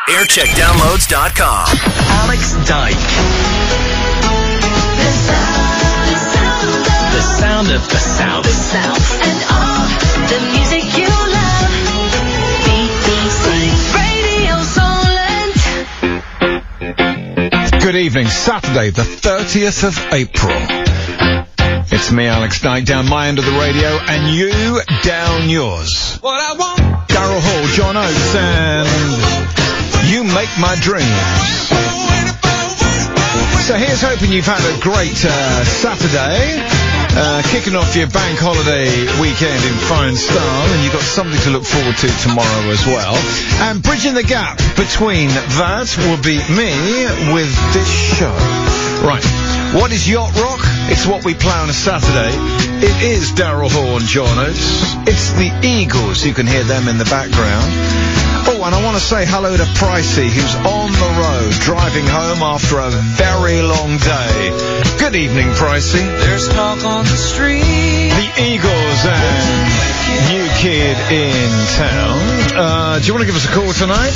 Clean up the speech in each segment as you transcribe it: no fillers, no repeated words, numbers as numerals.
Aircheckdownloads.com. Alex Dyke. The sound of the South. The South. And all the music you love. BBC Radio Solent. Good evening. Saturday, the 30th of April. It's me, Alex Dyke, down my end of the radio, and you down yours. What I want. Daryl Hall, John Oates, and You Make My Dreams. So here's hoping you've had a great Saturday, kicking off your bank holiday weekend in fine style, and you've got something to look forward to tomorrow as well. And bridging the gap between that will be me with this show. Right. What is Yacht Rock? It's what we play on a Saturday. It is Daryl Hall and John Oates. It's the Eagles. You can hear them in the background. Oh, and I want to say hello to Pricey, who's on the road, driving home after a very long day. Good evening, Pricey. There's talk on the street. The Eagles and New Kid in Town. Do you want to give us a call tonight?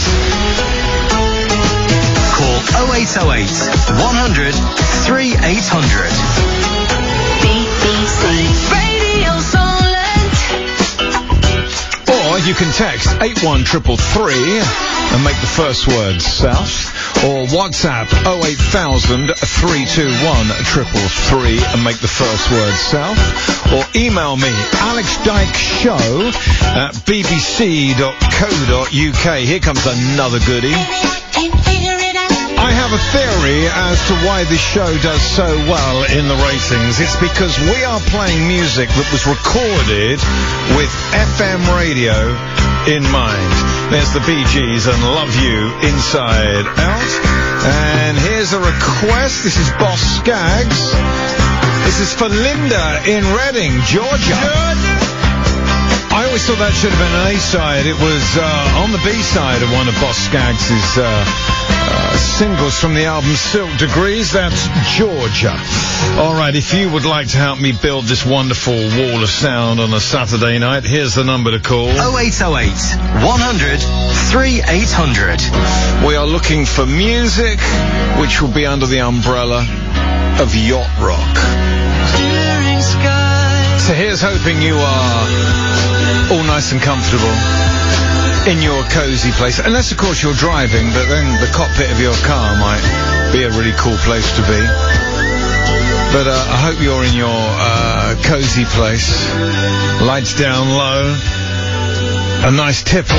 Call 0808 100 3800. BBC Radio Solent. Or you can text 81333 and make the first word South. Or WhatsApp 08000 321 333 and make the first word South. Or email me, alexdykeshow@bbc.co.uk. Here comes another goodie. I have a theory as to why this show does so well in the ratings. It's because we are playing music that was recorded with FM radio in mind. There's the Bee Gees and Love You Inside Out. And here's a request. This is Boss Skaggs. This is for Linda in Reading, Georgia. I always thought that should have been an A-side. It was on the B-side of one of Boss Skaggs' singles from the album Silk Degrees. That's Georgia. All right, if you would like to help me build this wonderful wall of sound on a Saturday night, here's the number to call. 0808 100 3800. We are looking for music which will be under the umbrella of Yacht Rock. So here's hoping you are all nice and comfortable in your cozy place, unless of course you're driving, but then the cockpit of your car might be a really cool place to be. But I hope you're in your cozy place, lights down low, a nice tipple,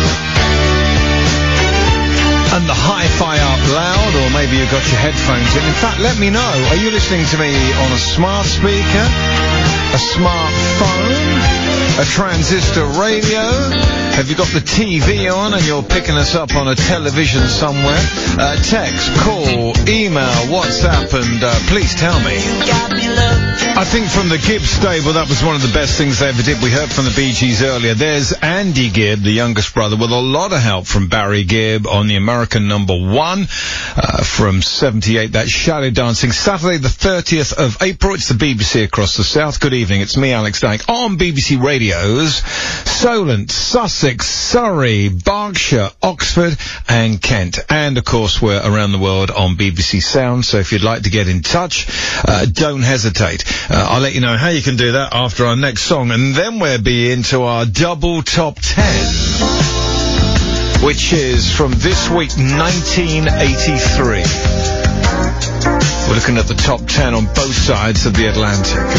and the hi-fi up loud, or maybe you've got your headphones in. In fact, let me know, are you listening to me on a smart speaker, a smartphone, a transistor radio? Have you got the TV on and you're picking us up on a television somewhere? Text, call, email, WhatsApp, and please tell me. I think from the Gibb stable, that was one of the best things they ever did. We heard from the Bee Gees earlier. There's Andy Gibb, the youngest brother, with a lot of help from Barry Gibb on the American #1 from 78. That's Shadow Dancing. Saturday, the 30th of April. It's the BBC across the South. Good evening. It's me, Alex Dyke, on BBC Radios, Solent, Sussex, Surrey, Berkshire, Oxford, and Kent. And, of course, we're around the world on BBC Sound, so if you'd like to get in touch, don't hesitate. I'll let you know how you can do that after our next song, and then we'll be into our double top 10, which is from this week, 1983. We're looking at the top 10 on both sides of the Atlantic.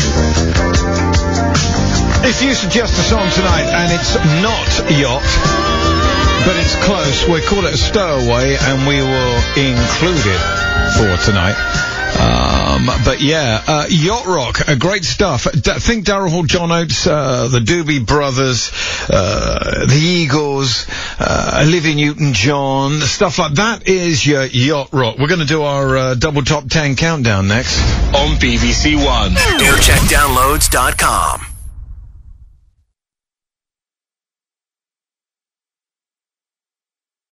If you suggest a song tonight and it's not Yacht, but it's close, we'll call it a stowaway and we will include it for tonight. But yeah, Yacht Rock, great stuff. Think Daryl Hall, John Oates, the Doobie Brothers, the Eagles, Olivia Newton-John, stuff like that is your Yacht Rock. We're going to do our double top 10 countdown next on BBC One. Aircheckdownloads.com.